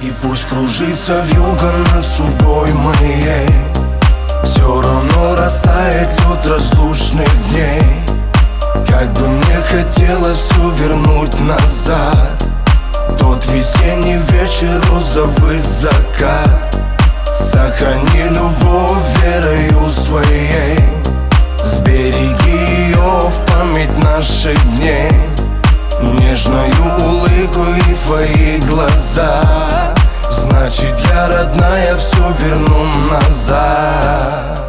И пусть кружится вьюга над судьбой моей, все равно растает лед разлучных дней. Как бы мне хотелось все вернуть назад, тот весенний вечер, розовый закат. Сохрани любовь верою своей, сбереги ее в память наших дней. Нежною улыбкой и твои глаза, значит, я, родная, все верну назад.